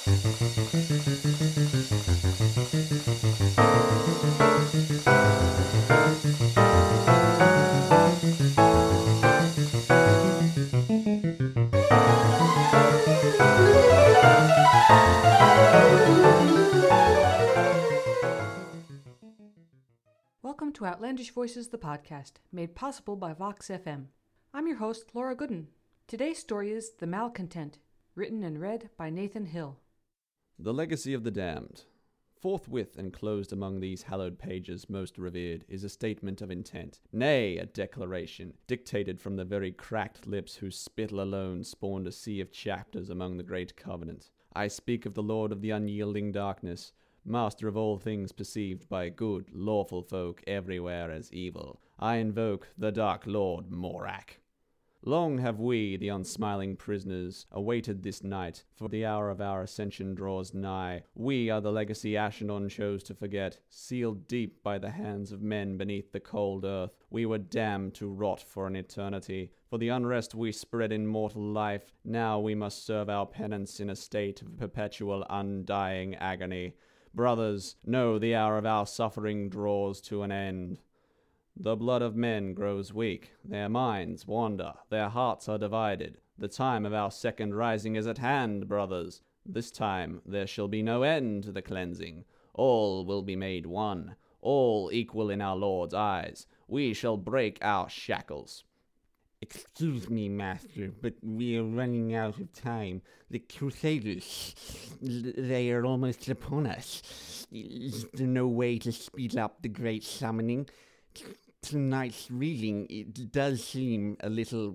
Welcome to Outlandish Voices, the podcast, made possible by Vox FM. I'm your host, Laura Gooden. Today's story is The Malcontent, written and read by Nathan Hill. The Legacy of the Damned. Forthwith enclosed among these hallowed pages most revered is a statement of intent, nay, a declaration, dictated from the very cracked lips whose spittle alone spawned a sea of chapters among the great covenant. I speak of the Lord of the unyielding darkness, master of all things perceived by good, lawful folk everywhere as evil. I invoke the Dark Lord Morak. Long have we, the unsmiling prisoners, awaited this night, for the hour of our ascension draws nigh. We are the legacy Ashenon chose to forget, sealed deep by the hands of men beneath the cold earth. We were damned to rot for an eternity. For the unrest we spread in mortal life, now we must serve our penance in a state of perpetual undying agony. Brothers, know the hour of our suffering draws to an end. The blood of men grows weak, their minds wander, their hearts are divided. The time of our second rising is at hand, brothers. This time there shall be no end to the cleansing. All will be made one, all equal in our Lord's eyes. We shall break our shackles. Excuse me, Master, but we are running out of time. The Crusaders, they are almost upon us. Is there no way to speed up the great summoning? Tonight's reading, it does seem a little,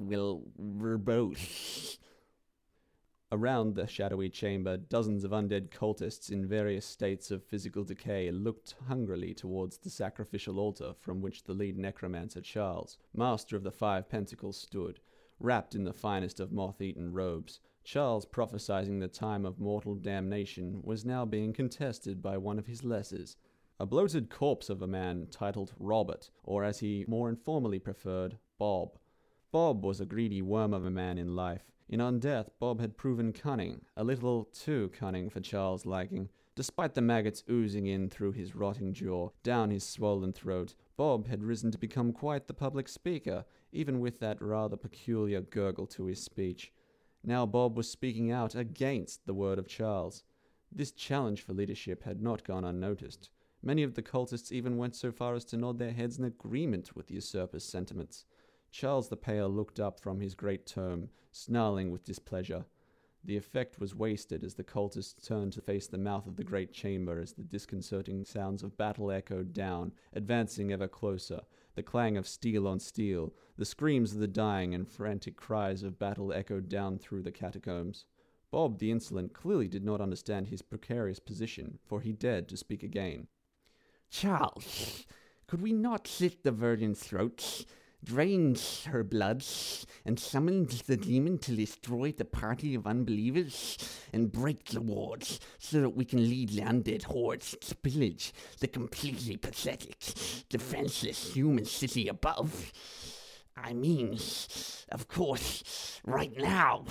verbose. Around the shadowy chamber, dozens of undead cultists in various states of physical decay looked hungrily towards the sacrificial altar from which the lead necromancer Charles, master of the Five Pentacles, stood, wrapped in the finest of moth-eaten robes. Charles, prophesizing the time of mortal damnation, was now being contested by one of his lessers, a bloated corpse of a man titled Robert, or as he more informally preferred, Bob. Bob was a greedy worm of a man in life. In undeath, Bob had proven cunning, a little too cunning for Charles' liking. Despite the maggots oozing in through his rotting jaw, down his swollen throat, Bob had risen to become quite the public speaker, even with that rather peculiar gurgle to his speech. Now Bob was speaking out against the word of Charles. This challenge for leadership had not gone unnoticed. Many of the cultists even went so far as to nod their heads in agreement with the usurper's sentiments. Charles the Pale looked up from his great tome, snarling with displeasure. The effect was wasted as the cultists turned to face the mouth of the great chamber as the disconcerting sounds of battle echoed down, advancing ever closer, the clang of steel on steel, the screams of the dying and frantic cries of battle echoed down through the catacombs. Bob the Insolent clearly did not understand his precarious position, for he dared to speak again. Charles, could we not slit the virgin's throats, drain her blood, and summon the demon to destroy the party of unbelievers, and break the wards, so that we can lead the undead hordes to pillage the completely pathetic, defenseless human city above? I mean, of course, right now,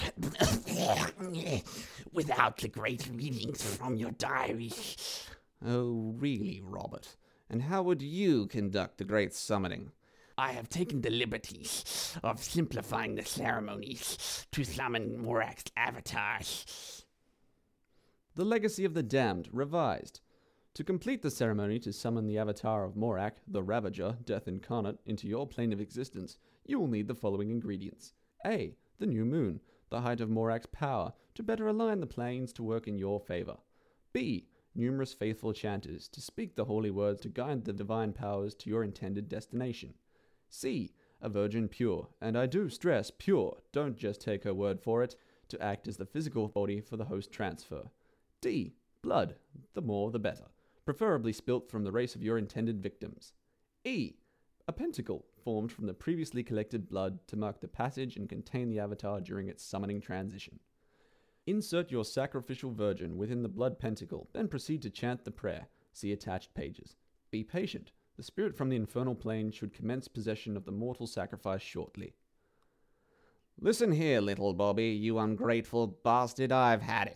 without the great readings from your diaries. Oh, really, Robert? And how would you conduct the great summoning? I have taken the liberties of simplifying the ceremonies to summon Morak's avatars. The Legacy of the Damned, revised. To complete the ceremony to summon the avatar of Morak, the Ravager, Death Incarnate, into your plane of existence, you will need the following ingredients. A. The new moon, the height of Morak's power, to better align the planes to work in your favor. B. Numerous faithful chanters to speak the holy words to guide the divine powers to your intended destination. C. A virgin pure, and I do stress pure, don't just take her word for it, to act as the physical body for the host transfer. D. Blood, the more the better, preferably spilt from the race of your intended victims. E. A pentacle, formed from the previously collected blood to mark the passage and contain the avatar during its summoning transition. Insert your sacrificial virgin within the blood pentacle, then proceed to chant the prayer. See attached pages. Be patient. The spirit from the infernal plane should commence possession of the mortal sacrifice shortly. Listen here, little Bobby, you ungrateful bastard, I've had it.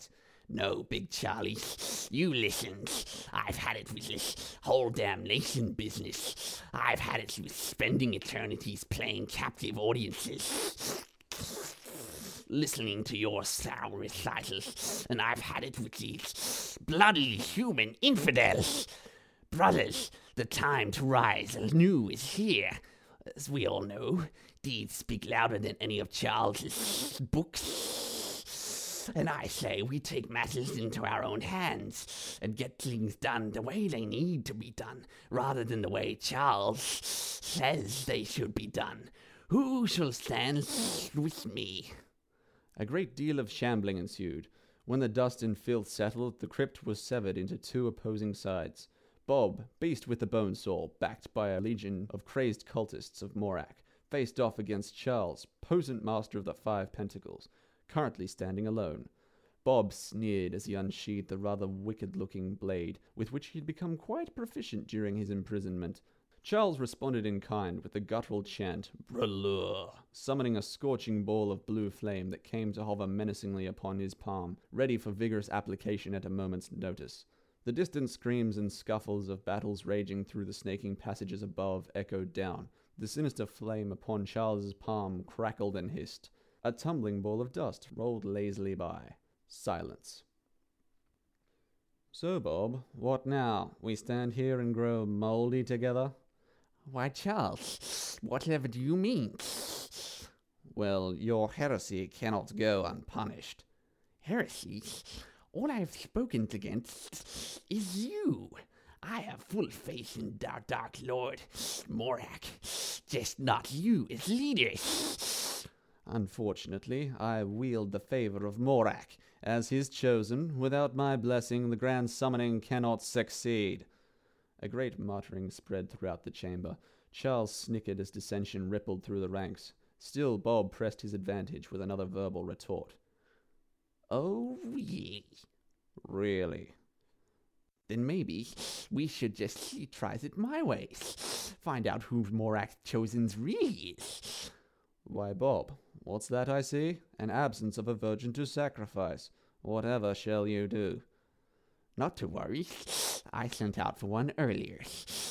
No, Big Charlie, you listen. I've had it with this whole damnation business. I've had it with spending eternities playing captive audiences, listening to your sour recitals, and I've had it with these bloody human infidels. Brothers, the time to rise anew is here. As we all know, deeds speak louder than any of Charles's books. And I say we take matters into our own hands and get things done the way they need to be done, rather than the way Charles says they should be done. Who shall stand with me? A great deal of shambling ensued. When the dust and filth settled, the crypt was severed into two opposing sides. Bob, beast with the bone saw, backed by a legion of crazed cultists of Morak, faced off against Charles, potent master of the Five Pentacles, currently standing alone. Bob sneered as he unsheathed the rather wicked-looking blade, with which he had become quite proficient during his imprisonment. Charles responded in kind with the guttural chant, "Bralur," summoning a scorching ball of blue flame that came to hover menacingly upon his palm, ready for vigorous application at a moment's notice. The distant screams and scuffles of battles raging through the snaking passages above echoed down. The sinister flame upon Charles's palm crackled and hissed. A tumbling ball of dust rolled lazily by. Silence. "So, Bob, what now? We stand here and grow mouldy together?" Why, Charles, whatever do you mean? "Well, your heresy cannot go unpunished." Heresy? All I have spoken against is you. I have full faith in our Dark Lord, Morak, just not you as leader. "Unfortunately, I wield the favor of Morak. As his chosen, without my blessing, the grand summoning cannot succeed." A great muttering spread throughout the chamber. Charles snickered as dissension rippled through the ranks. Still, Bob pressed his advantage with another verbal retort. "Oh, really?" "Really?" "Then maybe we should just see tries it my way. Find out who Morak's chosen's really is." "Why, Bob, what's that I see? An absence of a virgin to sacrifice. Whatever shall you do?" "Not to worry. I sent out for one earlier."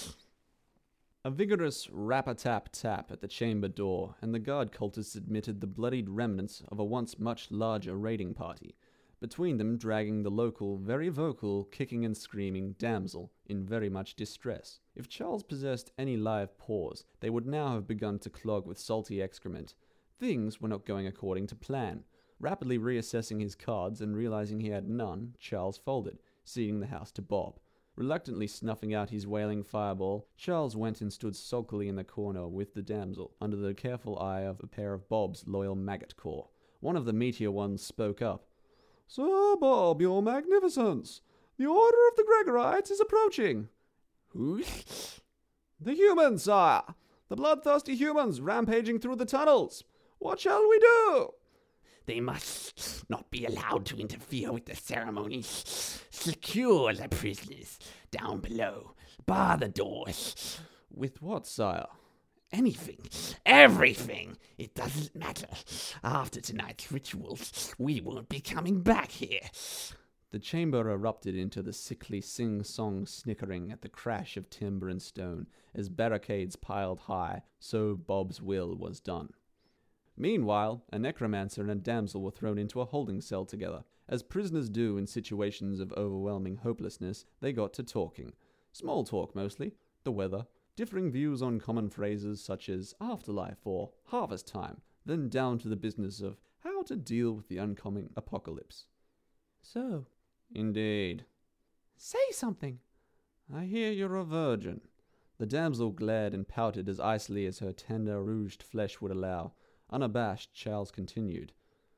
A vigorous rap-a-tap-tap at the chamber door, and the guard cultists admitted the bloodied remnants of a once much larger raiding party, between them dragging the local, very vocal, kicking and screaming damsel in very much distress. If Charles possessed any live pores, they would now have begun to clog with salty excrement. Things were not going according to plan. Rapidly reassessing his cards and realizing he had none, Charles folded, ceding the house to Bob. Reluctantly snuffing out his wailing fireball, Charles went and stood sulkily in the corner with the damsel, under the careful eye of a pair of Bob's loyal maggot corps. One of the meatier ones spoke up. "Sir Bob, your magnificence! The order of the Gregorites is approaching." "Who?" "The humans, sire! The bloodthirsty humans rampaging through the tunnels! What shall we do?" "They must not be allowed to interfere with the ceremonies. Secure the prisoners down below. Bar the doors." "With what, sire?" "Anything. Everything. It doesn't matter. After tonight's rituals, we won't be coming back here." The chamber erupted into the sickly sing-song snickering at the crash of timber and stone, as barricades piled high, so Bob's will was done. Meanwhile, a necromancer and a damsel were thrown into a holding cell together. As prisoners do in situations of overwhelming hopelessness, they got to talking. Small talk mostly, the weather, differing views on common phrases such as afterlife or harvest time, then down to the business of how to deal with the oncoming apocalypse. "So, "Indeed." say something." "I hear you're a virgin." The damsel glared and pouted as icily as her tender, rouged flesh would allow. Unabashed, Charles continued.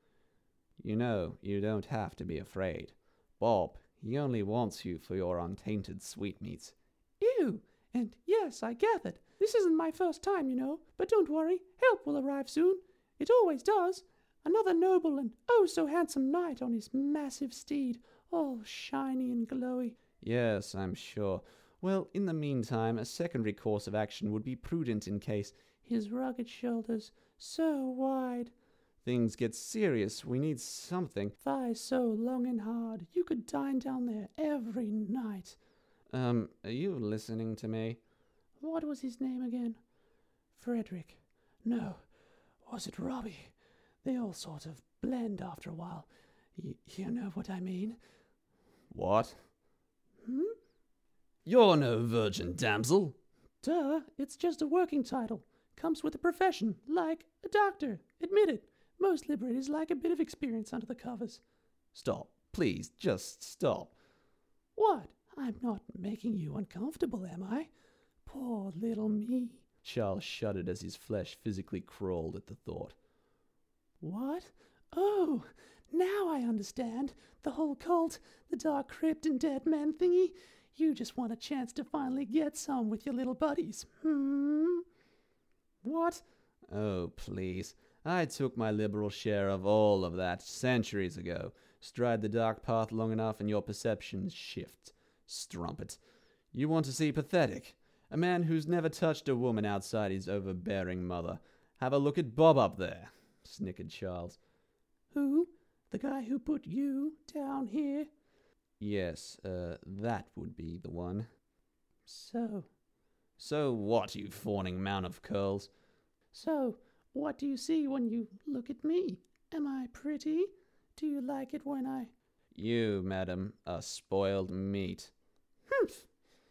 "You know, you don't have to be afraid. Bob, he only wants you for your untainted sweetmeats." "Ew! And yes, I gathered. This isn't my first time, you know. But don't worry, help will arrive soon. It always does. Another noble and oh so handsome knight on his massive steed, all shiny and glowy." "Yes, I'm sure. Well, in the meantime, a secondary course of action would be prudent in case—" "His rugged shoulders, so wide." things get serious, we need something. Thigh so long and hard, you could dine down there every night. Are you listening to me? What was his name again? Frederick. No, was it Robbie? They all sort of blend after a while. You know what I mean? What? Hmm? You're no virgin, damsel. Duh, it's just a working title. Comes with a profession, like a doctor. Admit it. Most liberators like a bit of experience under the covers. Stop. Please, just stop. What? I'm not making you uncomfortable, am I? Poor little me. Charles shuddered as his flesh physically crawled at the thought. What? Oh, now I understand. The whole cult, the dark crypt and dead man thingy. You just want a chance to finally get some with your little buddies. What? Oh, please. I took my liberal share of all of that centuries ago. Stride the dark path long enough and your perceptions shift. Strumpet. You want to see pathetic? A man who's never touched a woman outside his overbearing mother. Have a look at Bob up there, snickered Charles. Who? The guy who put you down here? Yes, that would be the one. So what, you fawning mound of curls? So, what do you see when you look at me? Am I pretty? Do you like it when I... You, madam, are spoiled meat. Humph!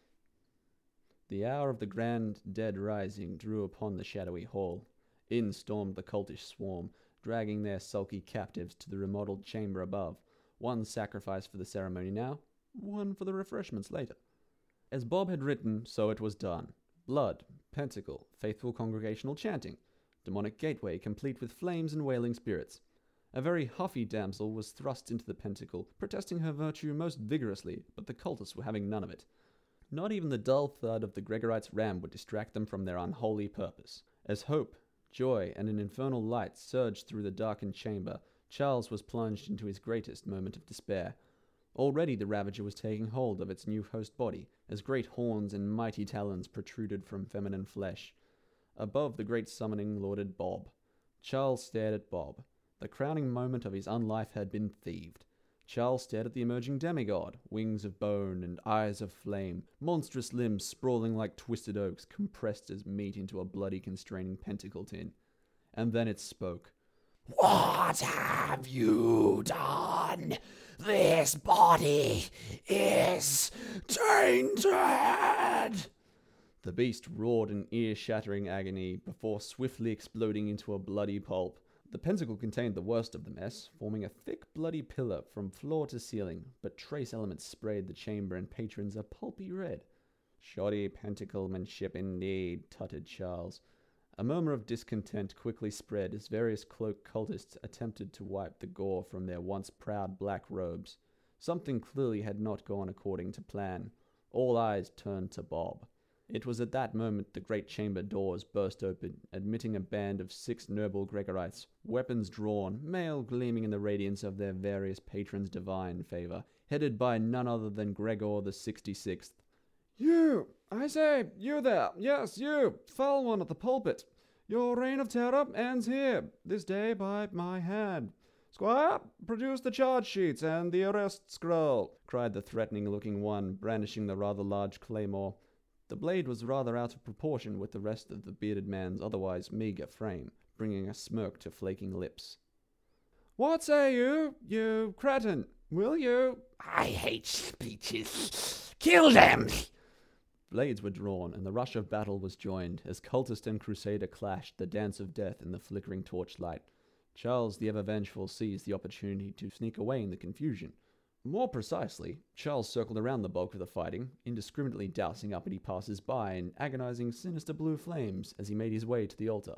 The hour of the grand dead rising drew upon the shadowy hall. In stormed the cultish swarm, dragging their sulky captives to the remodeled chamber above. One sacrifice for the ceremony now, one for the refreshments later. As Bob had written, so it was done. Blood, pentacle, faithful congregational chanting, demonic gateway complete with flames and wailing spirits. A very huffy damsel was thrust into the pentacle, protesting her virtue most vigorously, but the cultists were having none of it. Not even the dull thud of the Gregorites' ram would distract them from their unholy purpose. As hope, joy, and an infernal light surged through the darkened chamber, Charles was plunged into his greatest moment of despair. Already the Ravager was taking hold of its new host body, as great horns and mighty talons protruded from feminine flesh. Above the great summoning lorded Bob. Charles stared at Bob. The crowning moment of his unlife had been thieved. Charles stared at the emerging demigod, wings of bone and eyes of flame, monstrous limbs sprawling like twisted oaks, compressed as meat into a bloody constraining pentacle tin. And then it spoke. What have you done? This body is tainted! The beast roared in ear-shattering agony before swiftly exploding into a bloody pulp. The pentacle contained the worst of the mess, forming a thick, bloody pillar from floor to ceiling, but trace elements sprayed the chamber and patrons a pulpy red. Shoddy pentaclemanship indeed, tutted Charles. A murmur of discontent quickly spread as various cloaked cultists attempted to wipe the gore from their once proud black robes. Something clearly had not gone according to plan. All eyes turned to Bob. It was at that moment the great chamber doors burst open, admitting a band of 6 noble Gregorites, weapons drawn, mail gleaming in the radiance of their various patrons' divine favor, headed by none other than Gregor the 66th. You! I say, you there! Yes, you! Foul one at the pulpit! Your reign of terror ends here, this day by my hand. Squire, produce the charge sheets and the arrest scroll, cried the threatening-looking one, brandishing the rather large claymore. The blade was rather out of proportion with the rest of the bearded man's otherwise meagre frame, bringing a smirk to flaking lips. What say you, you cretin? Will you? I hate speeches. Kill them! Blades were drawn, and the rush of battle was joined, as cultist and crusader clashed the dance of death in the flickering torchlight. Charles the ever-vengeful seized the opportunity to sneak away in the confusion. More precisely, Charles circled around the bulk of the fighting, indiscriminately dousing uppity passers-by in agonizing sinister blue flames as he made his way to the altar.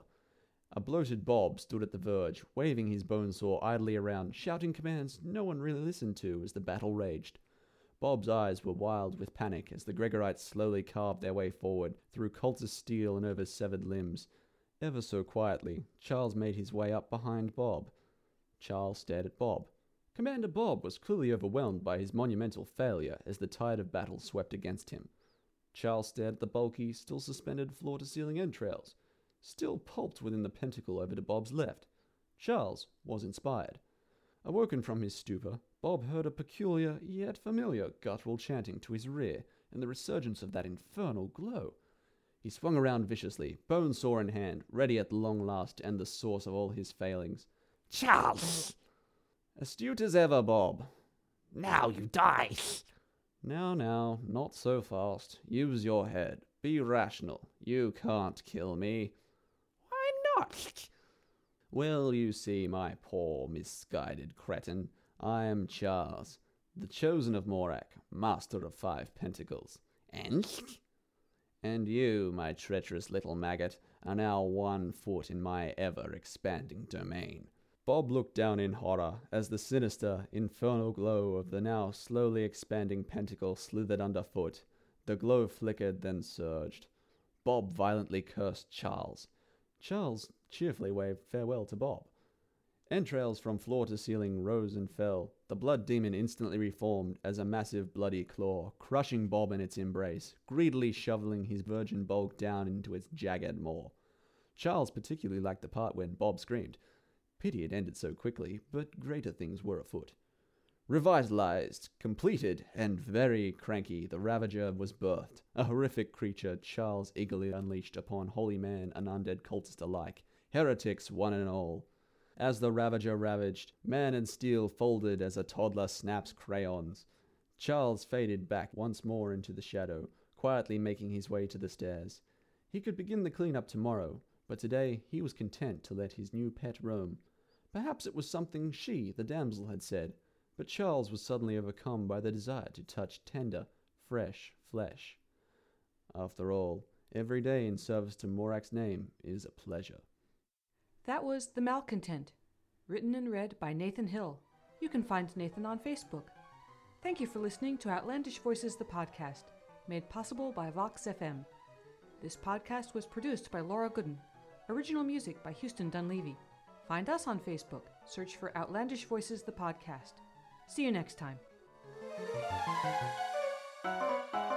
A bloated Bob stood at the verge, waving his bone saw idly around, shouting commands no one really listened to as the battle raged. Bob's eyes were wild with panic as the Gregorites slowly carved their way forward, through cultist steel and over severed limbs. Ever so quietly, Charles made his way up behind Bob. Charles stared at Bob. Commander Bob was clearly overwhelmed by his monumental failure as the tide of battle swept against him. Charles stared at the bulky, still suspended floor-to-ceiling entrails, still pulped within the pentacle over to Bob's left. Charles was inspired. Awoken from his stupor, Bob heard a peculiar yet familiar guttural chanting to his rear and the resurgence of that infernal glow. He swung around viciously, bone saw in hand, ready at long last to end the source of all his failings. Charles! Astute as ever, Bob. Now you die! Now, not so fast. Use your head. Be rational. You can't kill me. Why not? Well, you see, my poor, misguided cretin, I am Charles, the chosen of Morak, master of 5 pentacles. And you, my treacherous little maggot, are now 1 foot in my ever-expanding domain. Bob looked down in horror as the sinister, infernal glow of the now slowly expanding pentacle slithered underfoot. The glow flickered, then surged. Bob violently cursed Charles. Charles cheerfully waved farewell to Bob. Entrails from floor to ceiling rose and fell. The blood demon instantly reformed as a massive bloody claw, crushing Bob in its embrace, greedily shoveling his virgin bulk down into its jagged maw. Charles particularly liked the part when Bob screamed. Pity it ended so quickly, but greater things were afoot. Revitalized, completed, and very cranky, the Ravager was birthed, a horrific creature Charles eagerly unleashed upon holy man and undead cultist alike, heretics one and all. As the Ravager ravaged, man and steel folded as a toddler snaps crayons. Charles faded back once more into the shadow, quietly making his way to the stairs. He could begin the cleanup tomorrow, but today he was content to let his new pet roam. Perhaps it was something she, the damsel, had said, but Charles was suddenly overcome by the desire to touch tender, fresh flesh. After all, every day in service to Morak's name is a pleasure. That was The Malcontent, written and read by Nathan Hill. You can find Nathan on Facebook. Thank you for listening to Outlandish Voices, the podcast, made possible by Vox FM. This podcast was produced by Laura Gooden. Original music by Houston Dunleavy. Find us on Facebook. Search for Outlandish Voices, the podcast. See you next time.